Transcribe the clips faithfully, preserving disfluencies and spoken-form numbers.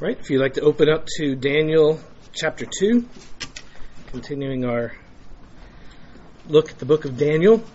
Right, if you'd like to open up to Daniel chapter two, continuing our look at the book of Daniel.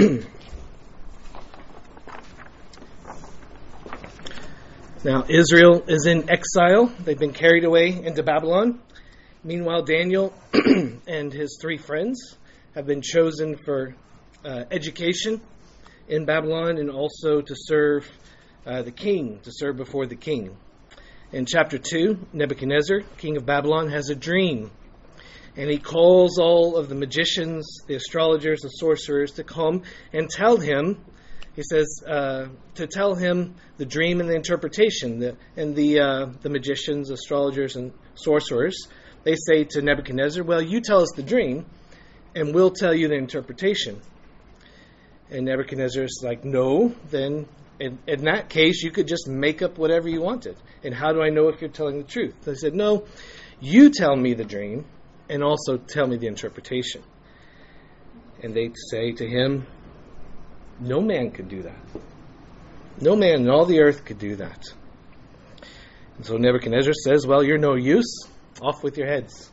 Now, Israel is in exile. They've been carried away into Babylon. Meanwhile, Daniel and his three friends have been chosen for uh, education in Babylon and also to serve uh, the king, to serve before the king. In chapter two, Nebuchadnezzar, king of Babylon, has a dream. And he calls all of the magicians, the astrologers, the sorcerers to come and tell him, he says, uh, to tell him the dream and the interpretation. The, and the uh, the magicians, astrologers, and sorcerers, they say to Nebuchadnezzar, well, you tell us the dream, and we'll tell you the interpretation. And Nebuchadnezzar is like, no, then in, in that case, you could just make up whatever you wanted. And how do I know if you're telling the truth? They said, no, you tell me the dream and also tell me the interpretation. And they say to him, no man could do that. No man in all the earth could do that. And so Nebuchadnezzar says, well, you're no use. Off with your heads.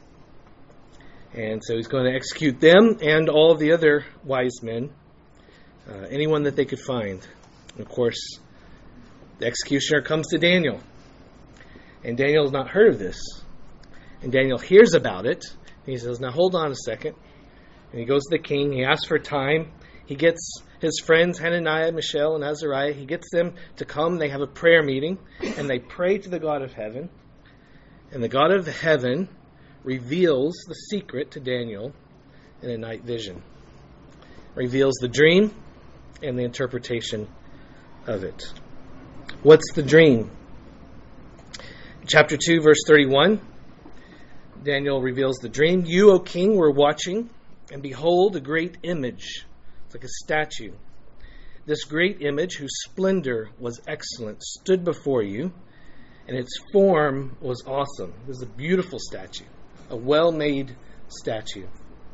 And so he's going to execute them and all of the other wise men, uh, anyone that they could find. And of course, the executioner comes to Daniel. And Daniel has not heard of this. And Daniel hears about it. And he says, now hold on a second. And he goes to the king. He asks for time. He gets his friends, Hananiah, Mishael, and Azariah. He gets them to come. They have a prayer meeting. And they pray to the God of heaven. And the God of heaven reveals the secret to Daniel in a night vision. Reveals the dream and the interpretation of it. What's the dream? Chapter two, verse thirty-one, Daniel reveals the dream. You, O king, were watching, and behold, a great image. It's like a statue. This great image, whose splendor was excellent, stood before you, and its form was awesome. This is a beautiful statue, a well-made statue.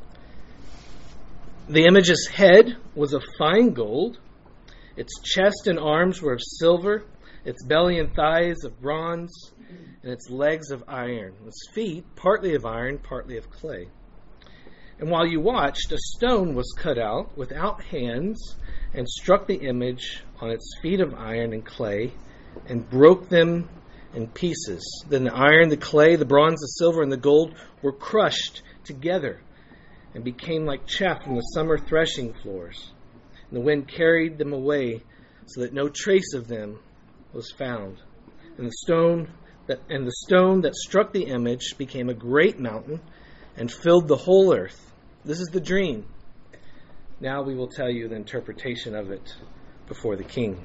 The image's head was of fine gold. Its chest and arms were of silver, its belly and thighs of bronze, and its legs of iron, its feet partly of iron, partly of clay. And while you watched, a stone was cut out without hands and struck the image on its feet of iron and clay and broke them in pieces. Then the iron, the clay, the bronze, the silver, and the gold were crushed together and became like chaff from the summer threshing floors. And the wind carried them away so that no trace of them was found. And the stone that and the stone that struck the image became a great mountain and filled the whole earth. This is the dream. Now we will tell you the interpretation of it before the king.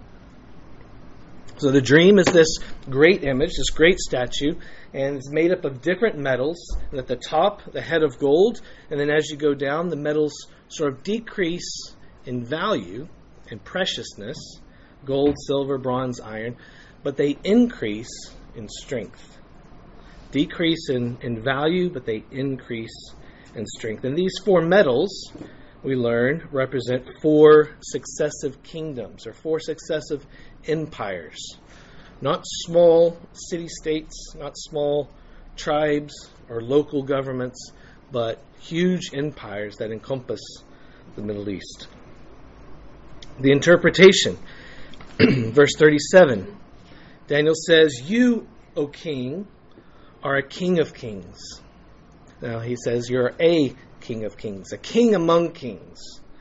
So the dream is this great image, this great statue, and it's made up of different metals. And at the top, the head of gold, and then as you go down, the metals sort of decrease in value and preciousness, gold, silver, bronze, iron, but they increase in strength. Decrease in, in value, but they increase in strength. And these four metals, we learn, represent four successive kingdoms or four successive empires. Not small city-states, not small tribes or local governments, but huge empires that encompass the Middle East. The interpretation, verse thirty-seven, Daniel says, you, O king, are a king of kings. Now he says you're a king of kings, a king among kings,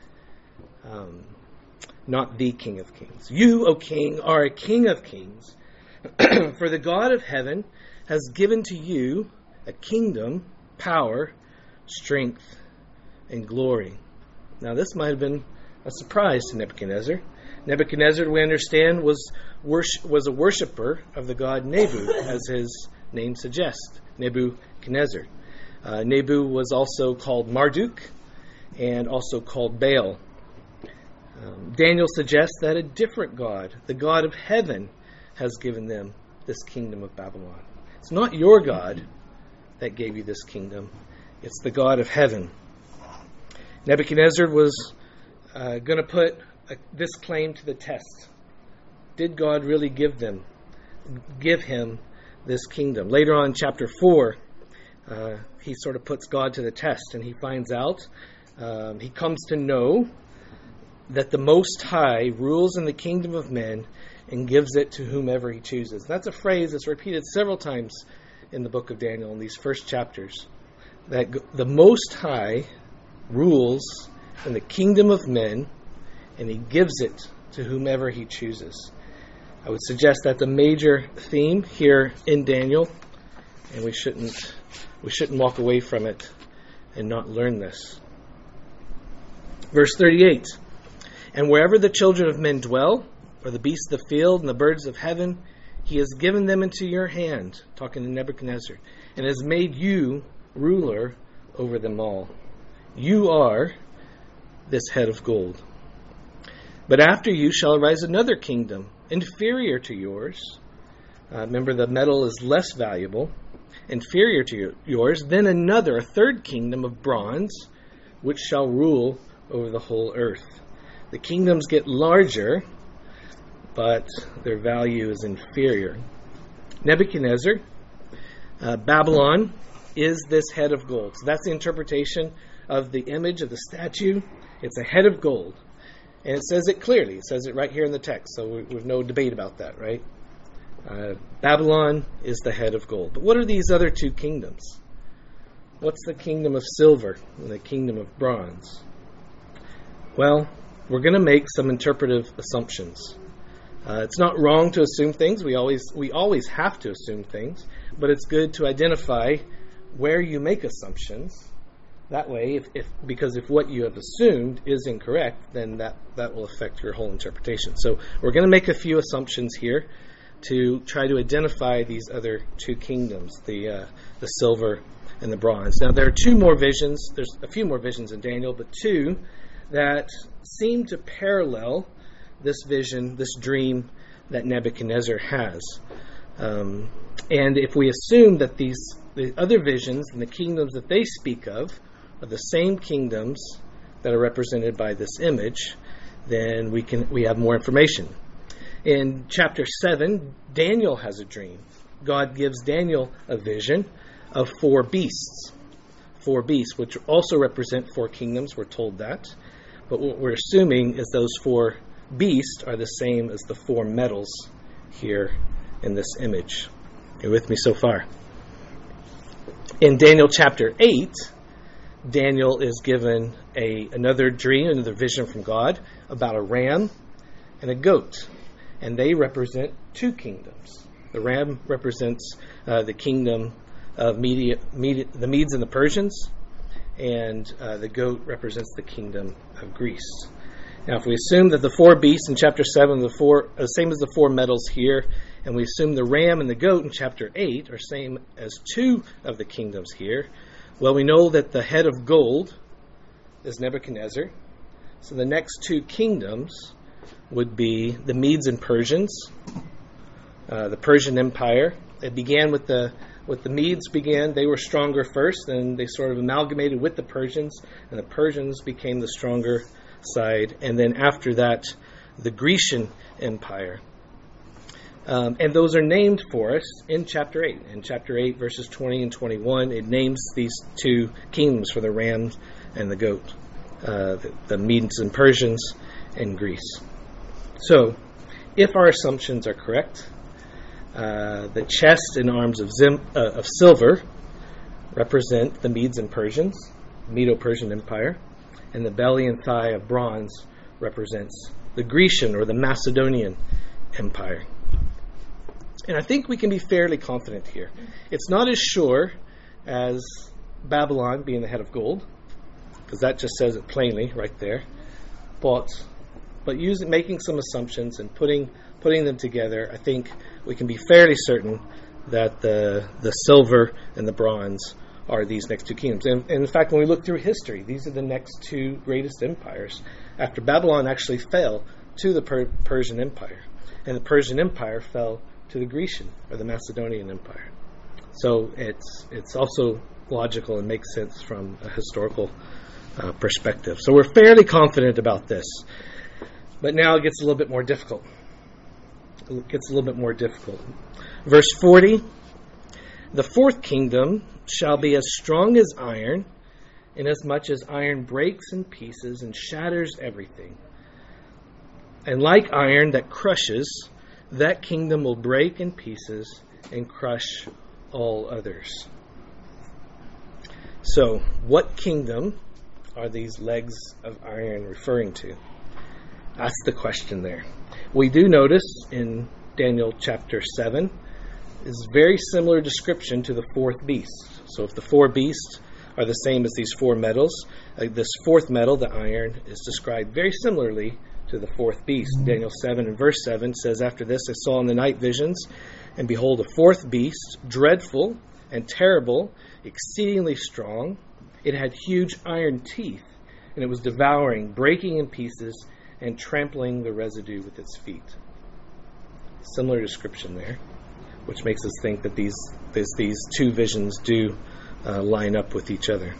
um, not the king of kings. You, O king, are a king of kings, for the God of heaven has given to you a kingdom, power, strength, and glory. Now this might have been a surprise to Nebuchadnezzar. Nebuchadnezzar, we understand, was worship, was a worshiper of the god Nebu, as his name suggests, Nebuchadnezzar. Uh, Nebu was also called Marduk and also called Baal. Um, Daniel suggests that a different God, the God of heaven, has given them this kingdom of Babylon. It's not your God that gave you this kingdom. It's the God of heaven. Nebuchadnezzar was uh, going to put a, this claim to the test. Did God really give them, give him this kingdom. Later on in chapter four, uh, he sort of puts God to the test, and he finds out, um, he comes to know that the Most High rules in the kingdom of men and gives it to whomever he chooses. That's a phrase that's repeated several times in the book of Daniel in these first chapters, that the Most High rules in the kingdom of men and he gives it to whomever he chooses. I would suggest that's a major theme here in Daniel, and we shouldn't we shouldn't walk away from it and not learn this. Verse thirty-eight, and wherever the children of men dwell, or the beasts of the field and the birds of heaven, he has given them into your hand, talking to Nebuchadnezzar, and has made you ruler over them all. You are this head of gold. But after you shall arise another kingdom, inferior to yours. Uh, remember, the metal is less valuable, inferior to yours. Then another, a third kingdom of bronze, which shall rule over the whole earth. The kingdoms get larger, but their value is inferior. Nebuchadnezzar, uh, Babylon, is this head of gold. So that's the interpretation of the image of the statue. It's a head of gold. And it says it clearly. It says it right here in the text. So we, we've no debate about that, right? Uh, Babylon is the head of gold. But what are these other two kingdoms? What's the kingdom of silver and the kingdom of bronze? Well, we're going to make some interpretive assumptions. Uh, it's not wrong to assume things. We always we always have to assume things. But it's good to identify where you make assumptions. That way, if, if because if what you have assumed is incorrect, then that, that will affect your whole interpretation. So we're going to make a few assumptions here to try to identify these other two kingdoms, the uh, the silver and the bronze. Now, there are two more visions. There's a few more visions in Daniel, but two that seem to parallel this vision, this dream that Nebuchadnezzar has. Um, and if we assume that these the other visions and the kingdoms that they speak of are the same kingdoms that are represented by this image, then we can we have more information. In chapter seven, Daniel has a dream. God gives Daniel a vision of four beasts. Four beasts, which also represent four kingdoms, we're told that. But what we're assuming is those four beasts are the same as the four metals here in this image. You with me so far? In Daniel chapter eight, Daniel is given a another dream, another vision from God about a ram and a goat. And they represent two kingdoms. The ram represents uh, the kingdom of Media, Media, the Medes and the Persians, and uh, the goat represents the kingdom of Greece. Now, if we assume that the four beasts in chapter seven are the four, uh, same as the four metals here, and we assume the ram and the goat in chapter eight are same as two of the kingdoms here, well, we know that the head of gold is Nebuchadnezzar. So the next two kingdoms would be the Medes and Persians, uh, the Persian Empire. It began with the with the Medes began. They were stronger first, and they sort of amalgamated with the Persians, and the Persians became the stronger side. And then after that, the Grecian Empire. Um, and those are named for us in chapter eight. In chapter eight, verses twenty and twenty-one, it names these two kingdoms for the ram and the goat, uh, the, the Medes and Persians and Greece. So, if our assumptions are correct, uh, the chest and arms of, Zim, uh, of silver represent the Medes and Persians, Medo-Persian Empire, and the belly and thigh of bronze represents the Grecian or the Macedonian Empire. And I think we can be fairly confident here. It's not as sure as Babylon being the head of gold, because that just says it plainly right there. But but using making some assumptions and putting putting them together, I think we can be fairly certain that the the silver and the bronze are these next two kingdoms. And, and in fact, when we look through history, these are the next two greatest empires. After Babylon actually fell to the per- Persian Empire, and the Persian Empire fell to the Grecian or the Macedonian Empire. So it's it's also logical and makes sense from a historical uh, perspective. So we're fairly confident about this. But now it gets a little bit more difficult. It gets a little bit more difficult. Verse forty, The fourth kingdom shall be as strong as iron, inasmuch as iron breaks in pieces and shatters everything. And like iron that crushes, that kingdom will break in pieces and crush all others. So, what kingdom are these legs of iron referring to? That's the question there. We do notice in Daniel chapter seven is very similar description to the fourth beast. So if the four beasts are the same as these four metals, uh, this fourth metal, the iron, is described very similarly to the fourth beast. Mm-hmm. Daniel seven and verse seven says, "After this I saw in the night visions, and behold, a fourth beast, dreadful and terrible, exceedingly strong. It had huge iron teeth, and it was devouring, breaking in pieces, and trampling the residue with its feet." Similar description there, which makes us think that these this, these two visions do uh, line up with each other.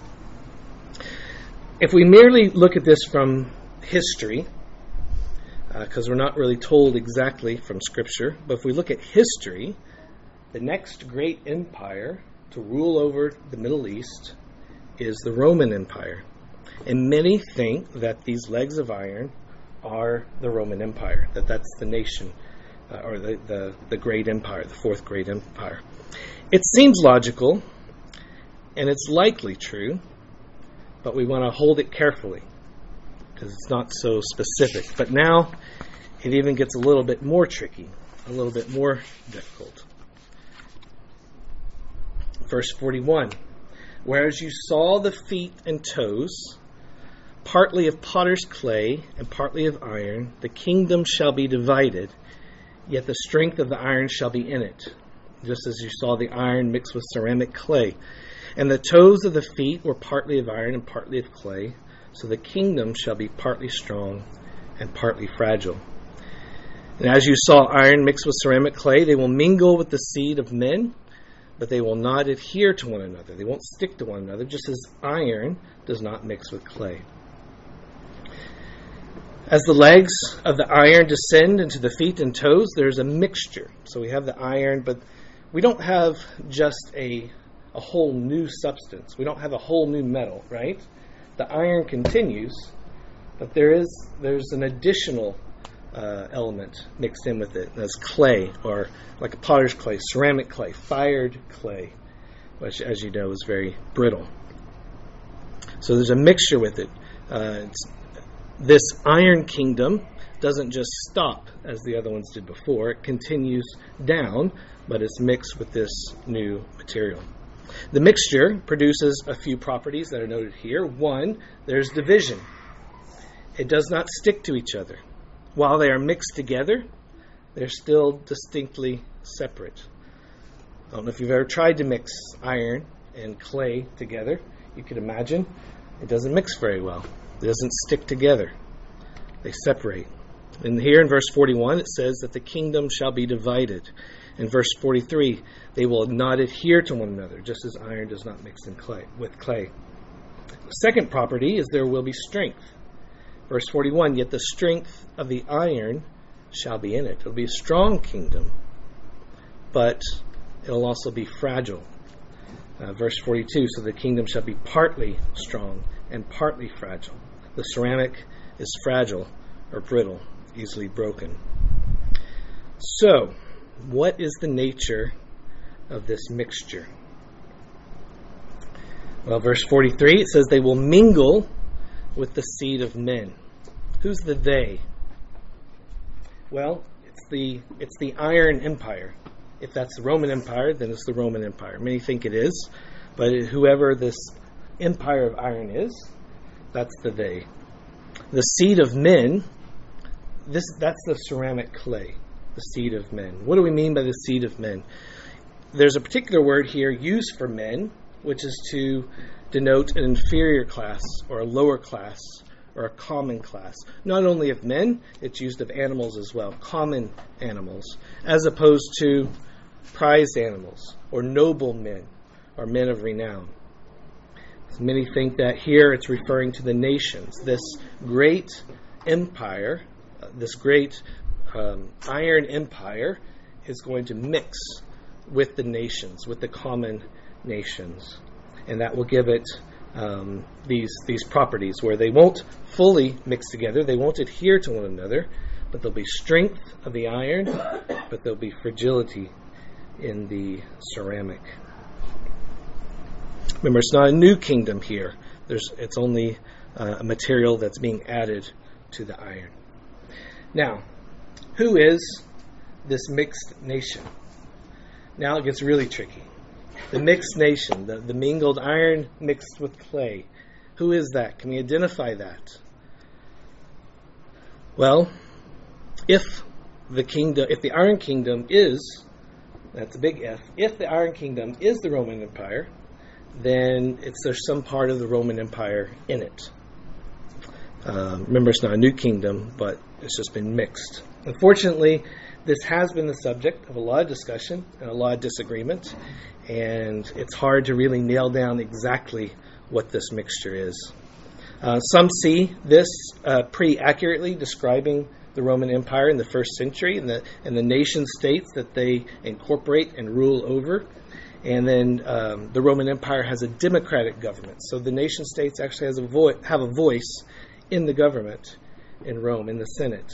If we merely look at this from history, because uh, we're not really told exactly from Scripture, but if we look at history, the next great empire to rule over the Middle East is the Roman Empire. And many think that these legs of iron are the Roman Empire, that that's the nation, uh, or the, the, the great empire, the fourth great empire. It seems logical, and it's likely true, but we want to hold it carefully, because it's not so specific. But now, it even gets a little bit more tricky, a little bit more difficult. Verse forty-one, "Whereas you saw the feet and toes, partly of potter's clay and partly of iron, the kingdom shall be divided, yet the strength of the iron shall be in it, just as you saw the iron mixed with ceramic clay. And the toes of the feet were partly of iron and partly of clay, so the kingdom shall be partly strong and partly fragile. And as you saw iron mixed with ceramic clay, they will mingle with the seed of men, but they will not adhere to one another." They won't stick to one another, just as iron does not mix with clay. As the legs of the iron descend into the feet and toes, there's a mixture. So we have the iron, but we don't have just a, a whole new substance. We don't have a whole new metal, right? The iron continues, but there is there's an additional uh, element mixed in with it. That's clay, or like a potter's clay, ceramic clay, fired clay, which, as you know, is very brittle. So there's a mixture with it. Uh, it's, this iron kingdom doesn't just stop as the other ones did before. It continues down, but it's mixed with this new material. The mixture produces a few properties that are noted here. One, there's division. It does not stick to each other. While they are mixed together, they're still distinctly separate. I don't know if you've ever tried to mix iron and clay together. You can imagine it doesn't mix very well. It doesn't stick together. They separate. And here in verse forty-one, it says that the kingdom shall be divided. In verse forty-three, they will not adhere to one another, just as iron does not mix in clay with clay. The second property is there will be strength. Verse forty-one, "Yet the strength of the iron shall be in it." It'll be a strong kingdom, but it'll also be fragile. Uh, verse forty-two, "So the kingdom shall be partly strong and partly fragile. The ceramic is fragile or brittle, easily broken." So, what is the nature of this mixture? Well, verse forty-three, it says they will mingle with the seed of men. Who's the they? Well, it's the it's the Iron Empire. If that's the Roman Empire, then it's the Roman Empire. Many think it is, but whoever this empire of iron is, that's the they. The seed of men, this that's the ceramic clay, the seed of men. What do we mean by the seed of men? There's a particular word here used for men, which is to denote an inferior class or a lower class or a common class. Not only of men, it's used of animals as well, common animals, as opposed to prized animals or noble men or men of renown. Many think that here it's referring to the nations. This great empire, uh, this great um, iron empire is going to mix with the nations, with the common nations. And that will give it um, these these properties where they won't fully mix together, they won't adhere to one another, but there'll be strength of the iron, but there'll be fragility in the ceramic. Remember, it's not a new kingdom here. There's, it's only uh, a material that's being added to the iron. Now, who is this mixed nation? Now it gets really tricky. The mixed nation, the, the mingled iron mixed with clay. Who is that? Can we identify that? Well, if the kingdom, if the Iron Kingdom is, that's a big if, if the Iron Kingdom is the Roman Empire, then it's there's some part of the Roman Empire in it. Um, remember, it's not a new kingdom, but it's just been mixed. Unfortunately, this has been the subject of a lot of discussion and a lot of disagreement, and it's hard to really nail down exactly what this mixture is. Uh, some see this uh, pretty accurately describing the Roman Empire in the first century and the, and the nation states that they incorporate and rule over. And then um, the Roman Empire has a democratic government. So the nation states actually has a vo- have a voice in the government in Rome, in the Senate,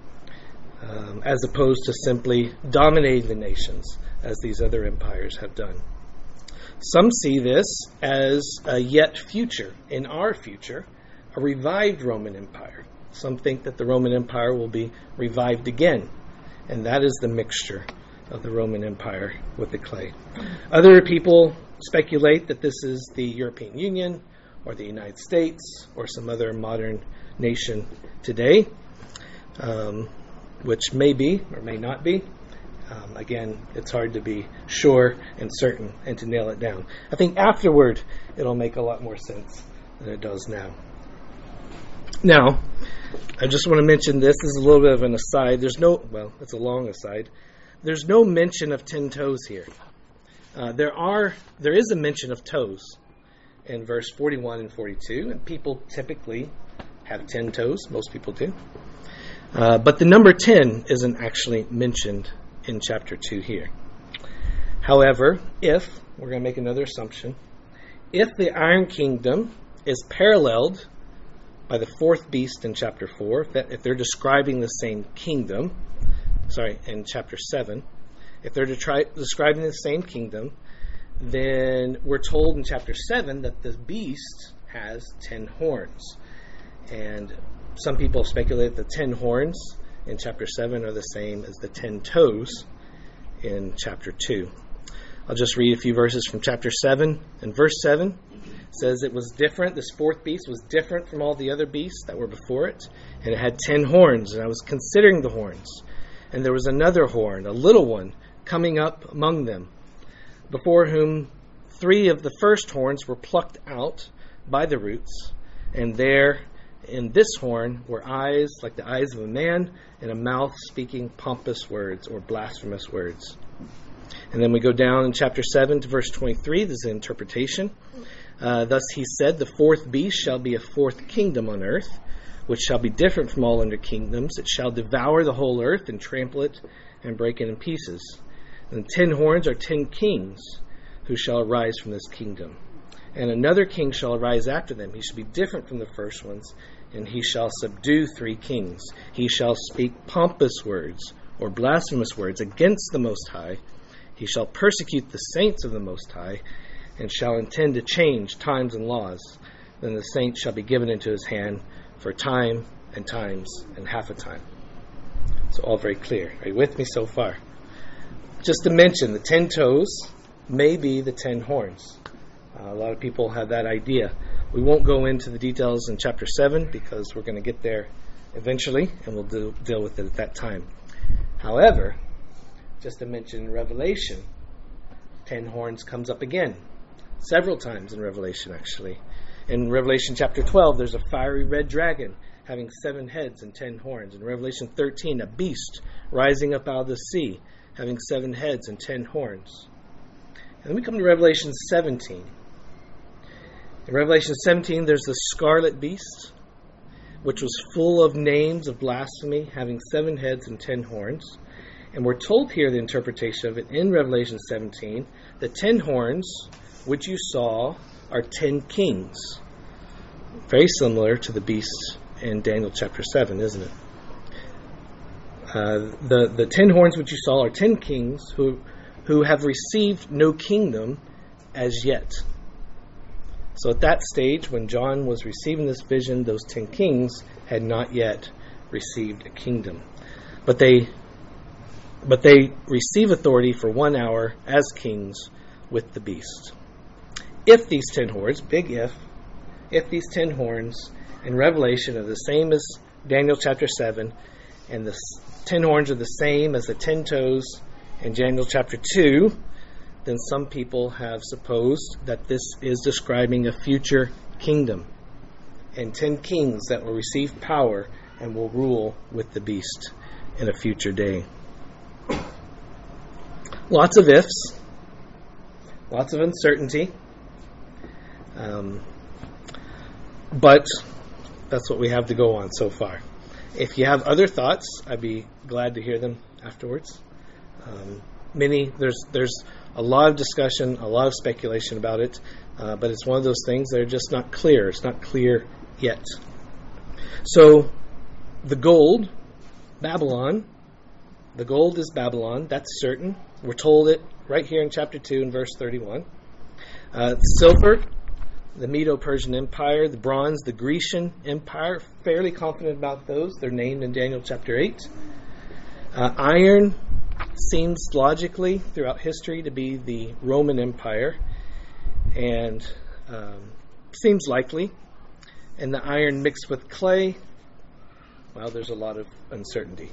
um, as opposed to simply dominating the nations as these other empires have done. Some see this as a yet future, in our future, a revived Roman Empire. Some think that the Roman Empire will be revived again, and that is the mixture of the Roman Empire with the clay. Other people speculate that this is the European Union or the United States or some other modern nation today, um, which may be or may not be. Um, again, it's hard to be sure and certain and to nail it down. I think afterward it'll make a lot more sense than it does now. Now, I just want to mention this. This is a little bit of an aside. There's no, well, it's a long aside. There's no mention of ten toes here. Uh, there are, there is a mention of toes in verse forty-one and forty-two, and people typically have ten toes. Most people do. Uh, but the number ten isn't actually mentioned in chapter two here. However, if, we're going to make another assumption, if the Iron Kingdom is paralleled by the fourth beast in chapter four, if, that, if they're describing the same kingdom, sorry, in chapter seven, if they're detri- describing the same kingdom, then we're told in chapter seven that the beast has ten horns. And some people speculate that the ten horns in chapter seven are the same as the ten toes in chapter two. I'll just read a few verses from chapter seven. In verse seven, it says it was different. This fourth beast was different from all the other beasts that were before it, and it had ten horns, and I was considering the horns. And there was another horn, a little one, coming up among them, before whom three of the first horns were plucked out by the roots, and there in this horn were eyes like the eyes of a man, and a mouth speaking pompous words or blasphemous words. And then we go down in chapter seven to verse twenty-three. This is an interpretation. Uh, Thus he said, the fourth beast shall be a fourth kingdom on earth, which shall be different from all other kingdoms. It shall devour the whole earth and trample it and break it in pieces. And the ten horns are ten kings who shall arise from this kingdom. And another king shall arise after them. He shall be different from the first ones, and he shall subdue three kings. He shall speak pompous words or blasphemous words against the Most High. He shall persecute the saints of the Most High, and shall intend to change times and laws. Then the saints shall be given into his hand for time and times and half a time. So all very clear. Are you with me so far? Just to mention, the ten toes may be the ten horns. Uh, a lot of people have that idea. We won't go into the details in chapter seven because we're going to get there eventually, and we'll do, deal with it at that time. However, just to mention in Revelation, ten horns comes up again. Several times in Revelation, actually. In Revelation chapter twelve, there's a fiery red dragon having seven heads and ten horns. In Revelation thirteen, a beast rising up out of the sea, having seven heads and ten horns. And then we come to Revelation seventeen. In Revelation seventeen, there's the scarlet beast, which was full of names of blasphemy, having seven heads and ten horns. And we're told here the interpretation of it in Revelation seventeen. The ten horns which you saw are ten kings. Very similar to the beast in Daniel chapter seven, isn't it? Uh, the, the ten horns which you saw are ten kings who, who have received no kingdom as yet. So at that stage, when John was receiving this vision, those ten kings had not yet received a kingdom. But they but they receive authority for one hour as kings with the beast. If these ten horns, big if, if these ten horns in Revelation are the same as Daniel chapter seven, and the ten horns are the same as the ten toes in Daniel chapter two, then some people have supposed that this is describing a future kingdom and ten kings that will receive power and will rule with the beast in a future day. Lots of ifs, lots of uncertainty, um, but that's what we have to go on so far. If you have other thoughts, I'd be glad to hear them afterwards. Um, many, there's there's a lot of discussion, a lot of speculation about it, uh, but it's one of those things that are just not clear. It's not clear yet. So, the gold, Babylon, the gold is Babylon, that's certain. We're told it right here in chapter two and verse thirty-one. Uh, silver, the Medo-Persian Empire, the bronze, the Grecian Empire, fairly confident about those. They're named in Daniel chapter eight. Uh, iron seems logically throughout history to be the Roman Empire, and um, seems likely. And the iron mixed with clay, well, there's a lot of uncertainty.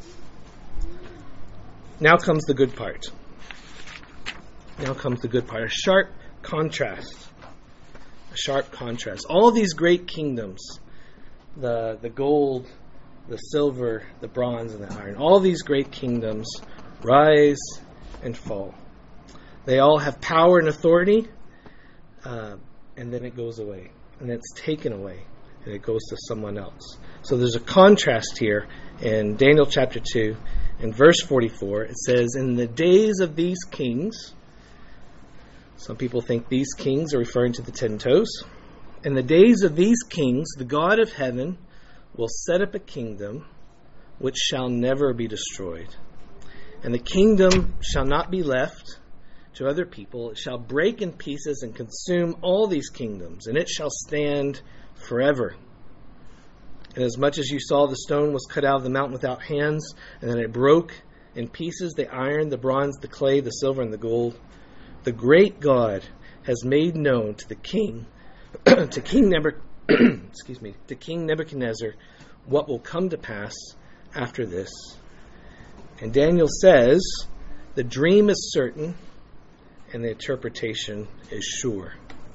Now comes the good part. Now comes the good part. A sharp contrast. A sharp contrast. All these great kingdoms, the the gold, the silver, the bronze, and the iron, all these great kingdoms rise and fall. They all have power and authority, uh, and then it goes away. And it's taken away, and it goes to someone else. So there's a contrast here in Daniel chapter two. In verse forty-four, it says, "In the days of these kings," some people think these kings are referring to the ten toes. "In the days of these kings, the God of heaven will set up a kingdom which shall never be destroyed. And the kingdom shall not be left to other people. It shall break in pieces and consume all these kingdoms, and it shall stand forever. And as much as you saw the stone was cut out of the mountain without hands, and then it broke in pieces the iron, the bronze, the clay, the silver, and the gold, the great God has made known to the king, to King Nebuchadnezzar, excuse me, to King Nebuchadnezzar, what will come to pass after this." And Daniel says, the dream is certain, and the interpretation is sure.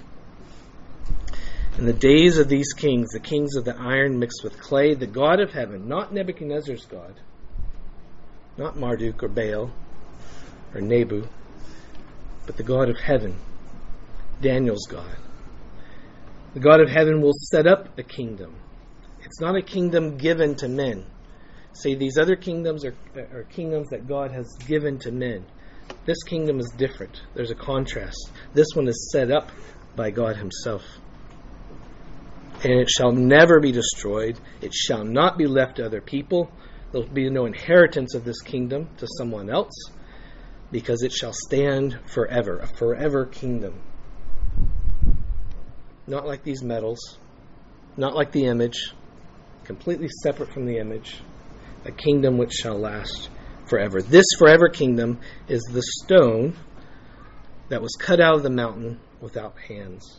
In the days of these kings, the kings of the iron mixed with clay, the God of heaven, not Nebuchadnezzar's God, not Marduk or Baal or Nebu, but the God of heaven, Daniel's God. The God of heaven will set up a kingdom. It's not a kingdom given to men. See, these other kingdoms are, are kingdoms that God has given to men. This kingdom is different. There's a contrast. This one is set up by God himself. And it shall never be destroyed. It shall not be left to other people. There will be no inheritance of this kingdom to someone else, because it shall stand forever, a forever kingdom. Not like these metals, not like the image, completely separate from the image, a kingdom which shall last forever. This forever kingdom is the stone that was cut out of the mountain without hands.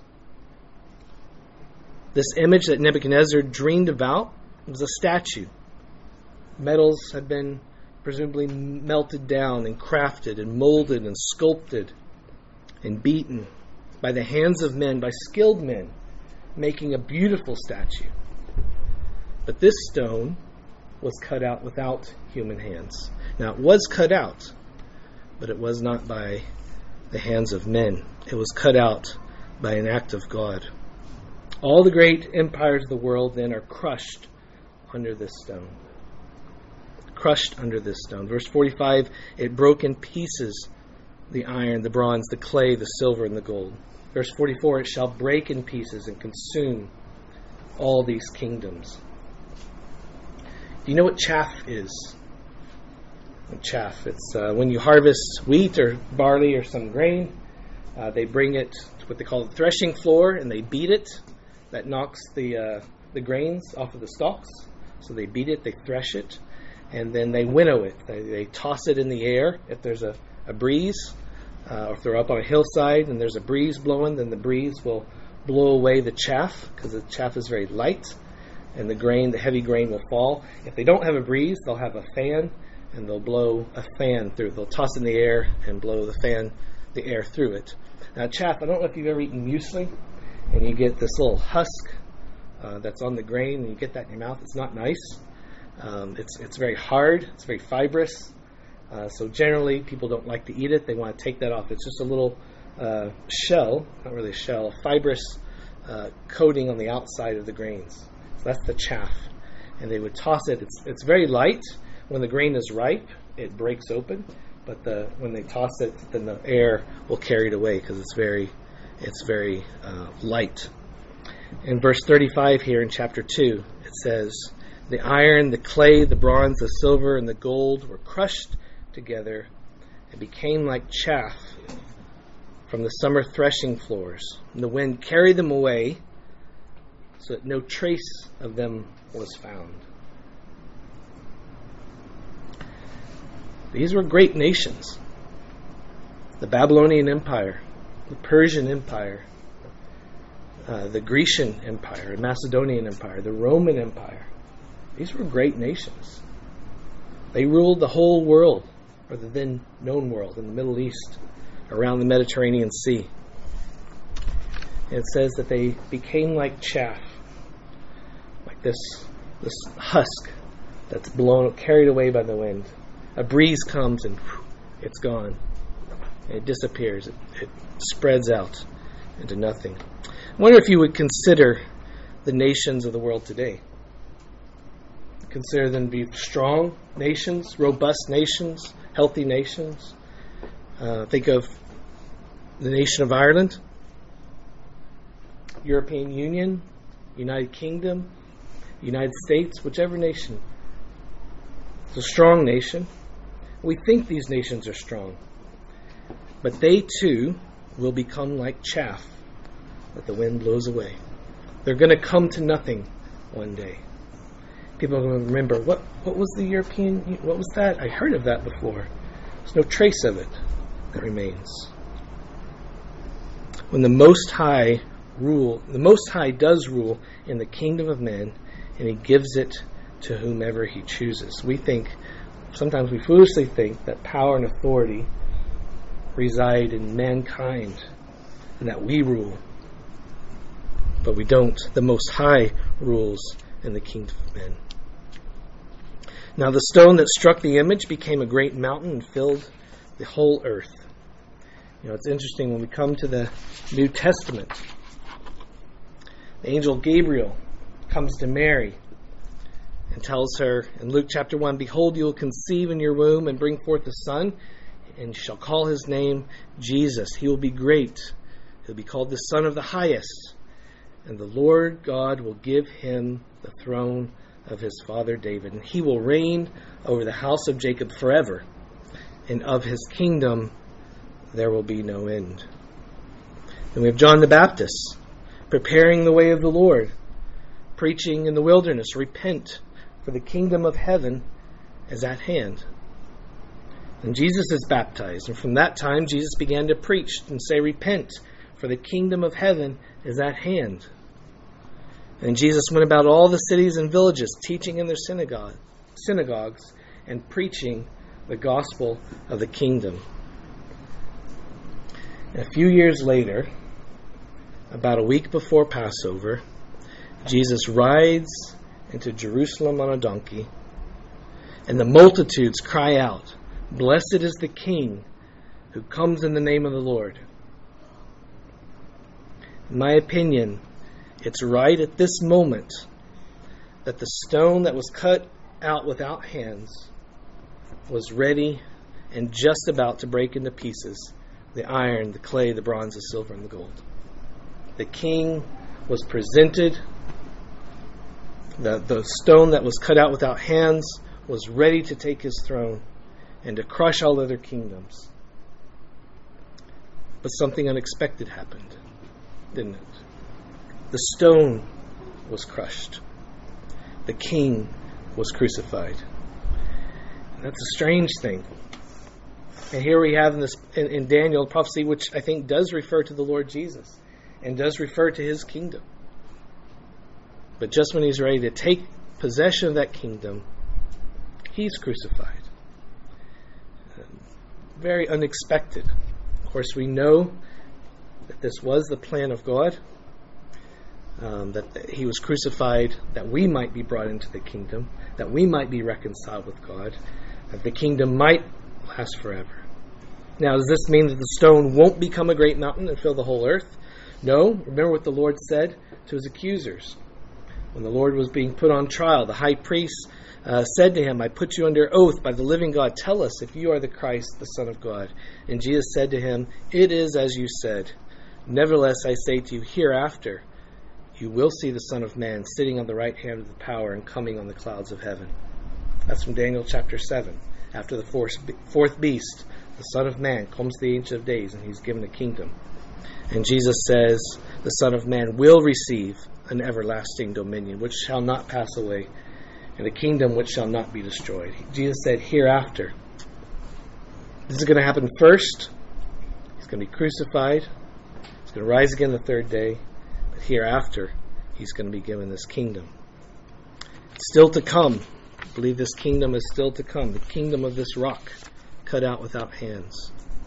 This image that Nebuchadnezzar dreamed about was a statue. Metals had been presumably melted down and crafted and molded and sculpted and beaten by the hands of men, by skilled men, making a beautiful statue. But this stone was cut out without human hands. Now, it was cut out, but it was not by the hands of men. It was cut out by an act of God. All the great empires of the world then are crushed under this stone. crushed under this stone. Verse forty-five, it broke in pieces the iron, the bronze, the clay, the silver, and the gold. Verse forty-four, it shall break in pieces and consume all these kingdoms. Do you know what chaff is? Chaff. It's uh, when you harvest wheat or barley or some grain, uh, they bring it to what they call the threshing floor and they beat it. That knocks the uh, the grains off of the stalks. So they beat it, they thresh it, and then they winnow it. They, they toss it in the air. If there's a, a breeze, uh, or if they're up on a hillside and there's a breeze blowing, then the breeze will blow away the chaff because the chaff is very light, and the grain, the heavy grain, will fall. If they don't have a breeze, they'll have a fan, and they'll blow a fan through. They'll toss in the air and blow the fan, the air through it. Now, chaff, I don't know if you've ever eaten muesli, and you get this little husk uh, that's on the grain, and you get that in your mouth. It's not nice. Um, it's it's very hard. It's very fibrous. Uh, so generally, people don't like to eat it. They want to take that off. It's just a little uh, shell, not really a shell, a fibrous uh, coating on the outside of the grains. So that's the chaff. And they would toss it. It's it's very light. When the grain is ripe, it breaks open. But the when they toss it, then the air will carry it away because it's very, it's very uh, light. In verse thirty-five here in chapter two, it says, the iron, the clay, the bronze, the silver, and the gold were crushed together and became like chaff from the summer threshing floors. And the wind carried them away so that no trace of them was found. These were great nations. The Babylonian Empire, the Persian Empire, uh, the Grecian Empire, the Macedonian Empire, the Roman Empire. These were great nations. They ruled the whole world, or the then known world, in the Middle East, around the Mediterranean Sea. And it says that they became like chaff, like this, this husk that's blown, carried away by the wind. A breeze comes and whew, it's gone. It disappears. It, it spreads out into nothing. I wonder if you would consider the nations of the world today. Consider them to be strong nations, robust nations, healthy nations. Uh, think of the nation of Ireland, European Union, United Kingdom, United States, whichever nation. It's a strong nation. We think these nations are strong. But they too will become like chaff that the wind blows away. They're going to come to nothing one day. People are going to remember, what, what was the European, what was that? I heard of that before. There's no trace of it that remains. When the Most High rule, the Most High does rule in the kingdom of men, and He gives it to whomever He chooses. We think, sometimes we foolishly think that power and authority reside in mankind and that we rule. But we don't. The Most High rules in the kingdom of men. Now the stone that struck the image became a great mountain and filled the whole earth. You know, it's interesting when we come to the New Testament. The angel Gabriel comes to Mary and tells her in Luke chapter one, behold, you will conceive in your womb and bring forth a son, and you shall call his name Jesus. He will be great. He'll be called the Son of the Highest. And the Lord God will give him the throne of his father David, and he will reign over the house of Jacob forever, and of his kingdom there will be no end. Then we have John the Baptist preparing the way of the Lord, preaching in the wilderness, repent, for the kingdom of heaven is at hand. And Jesus is baptized, and from that time Jesus began to preach and say, repent, for the kingdom of heaven is at hand. And Jesus went about all the cities and villages, teaching in their synagogue, synagogues and preaching the gospel of the kingdom. And a few years later, about a week before Passover, Jesus rides into Jerusalem on a donkey, and the multitudes cry out, blessed is the King who comes in the name of the Lord. In my opinion, it's right at this moment that the stone that was cut out without hands was ready and just about to break into pieces the iron, the clay, the bronze, the silver, and the gold. The king was presented. The, the stone that was cut out without hands was ready to take his throne and to crush all other kingdoms. But something unexpected happened, didn't it? The stone was crushed. The king was crucified. And that's a strange thing. And here we have in this in, in Daniel prophecy, which I think does refer to the Lord Jesus and does refer to his kingdom. But just when he's ready to take possession of that kingdom, he's crucified. Very unexpected. Of course, we know that this was the plan of God, um, that he was crucified that we might be brought into the kingdom, that we might be reconciled with God, that the kingdom might last forever. Now, does this mean that the stone won't become a great mountain and fill the whole earth? No. Remember what the Lord said to his accusers. When the Lord was being put on trial, the high priest uh, said to him, I put you under oath by the living God. Tell us if you are the Christ, the Son of God. And Jesus said to him, it is as you said. Nevertheless, I say to you, hereafter you will see the Son of Man sitting on the right hand of the power and coming on the clouds of heaven. That's from Daniel chapter seven. After the fourth, fourth beast, the Son of Man comes to the Ancient of Days, and he's given a kingdom. And Jesus says, the Son of Man will receive an everlasting dominion, which shall not pass away, and a kingdom which shall not be destroyed. Jesus said, hereafter. This is going to happen first. He's going to be crucified. He's going to rise again the third day. But hereafter, he's going to be given this kingdom. It's still to come. I believe this kingdom is still to come. The kingdom of this rock cut out without hands.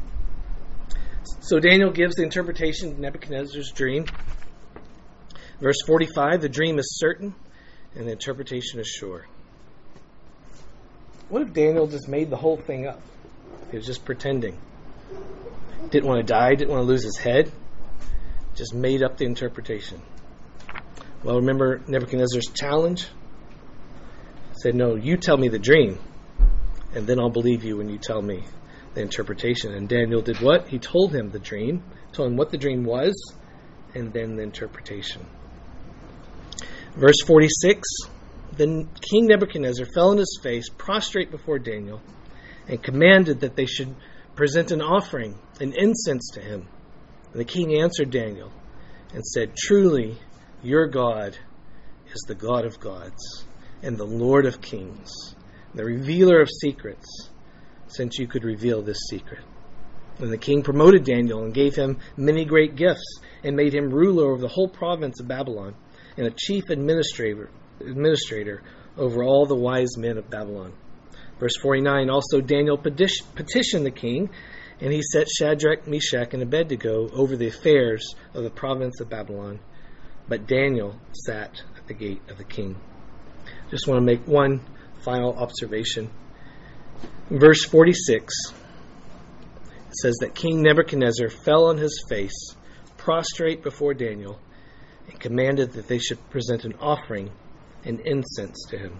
So Daniel gives the interpretation of Nebuchadnezzar's dream. Verse forty-five, the dream is certain and the interpretation is sure. What if Daniel just made the whole thing up? He was just pretending. Didn't want to die, didn't want to lose his head. Just made up the interpretation. Well, remember Nebuchadnezzar's challenge? He said, no, you tell me the dream, and then I'll believe you when you tell me the interpretation. And Daniel did what? He told him the dream, told him what the dream was, and then the interpretation. Verse forty-six, then King Nebuchadnezzar fell on his face, prostrate before Daniel, and commanded that they should present an offering, an incense to him. And the king answered Daniel and said, truly, your God is the God of gods and the Lord of kings, the revealer of secrets, since you could reveal this secret. And the king promoted Daniel and gave him many great gifts and made him ruler over the whole province of Babylon and a chief administrator, administrator over all the wise men of Babylon. Verse forty-nine, also Daniel petitioned the king, and he set Shadrach, Meshach, and Abednego over the affairs of the province of Babylon. But Daniel sat at the gate of the king. Just want to make one final observation. In verse forty-six, it says that King Nebuchadnezzar fell on his face, prostrate before Daniel, and commanded that they should present an offering and incense to him.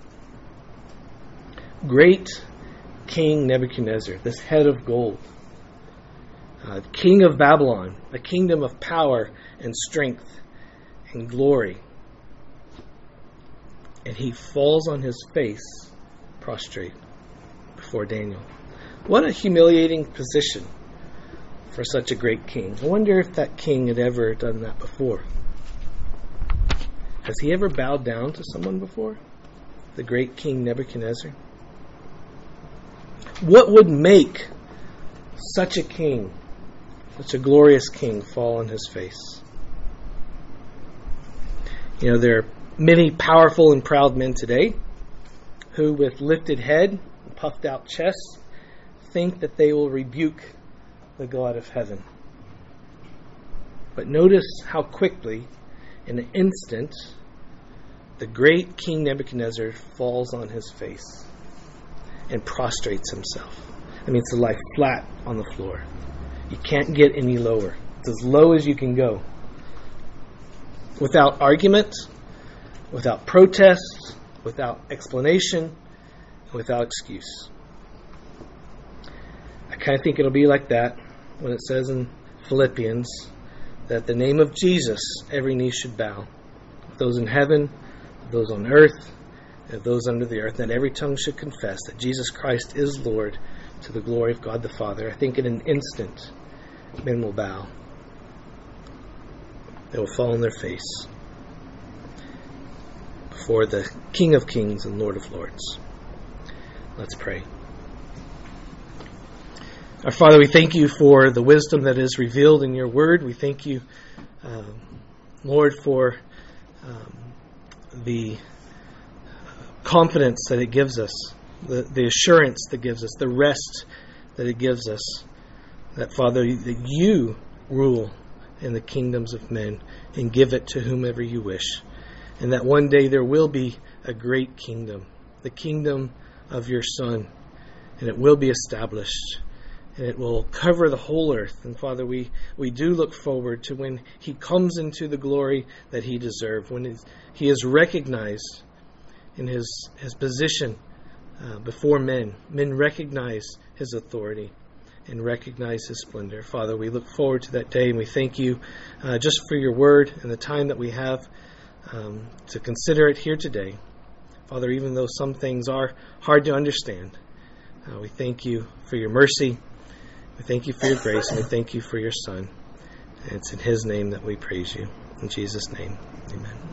Great King Nebuchadnezzar, this head of gold, uh, king of Babylon, a kingdom of power and strength and glory. And he falls on his face, prostrate before Daniel. What a humiliating position for such a great king. I wonder if that king had ever done that before. Has he ever bowed down to someone before? The great King Nebuchadnezzar? What would make such a king, such a glorious king, fall on his face? You know, there are many powerful and proud men today who, with lifted head and puffed out chest, think that they will rebuke the God of heaven. But notice how quickly, in an instant, the great King Nebuchadnezzar falls on his face and prostrates himself. That means to lie flat on the floor. You can't get any lower. It's as low as you can go. Without argument, without protest, without explanation, without excuse. kind of think it'll be like that when it says in Philippians that the name of Jesus, every knee should bow. Those in heaven, those on earth, and those under the earth, that every tongue should confess that Jesus Christ is Lord to the glory of God the Father. I think in an instant, men will bow. They will fall on their face before the King of Kings and Lord of Lords. Let's pray. Our Father, we thank you for the wisdom that is revealed in your word. We thank you, uh, Lord, for um, the confidence that it gives us, the, the assurance that gives us, the rest that it gives us, that, Father, that you rule in the kingdoms of men and give it to whomever you wish, and that one day there will be a great kingdom, the kingdom of your Son, and it will be established, and it will cover the whole earth. And Father, we, we do look forward to when he comes into the glory that he deserved, when he is recognized in his, his position uh, before men. Men recognize his authority and recognize his splendor. Father, we look forward to that day, and we thank you uh, just for your word and the time that we have um, to consider it here today. Father, even though some things are hard to understand, uh, we thank you for your mercy. We thank you for your grace, and we thank you for your Son. And it's in his name that we praise you. In Jesus' name, amen.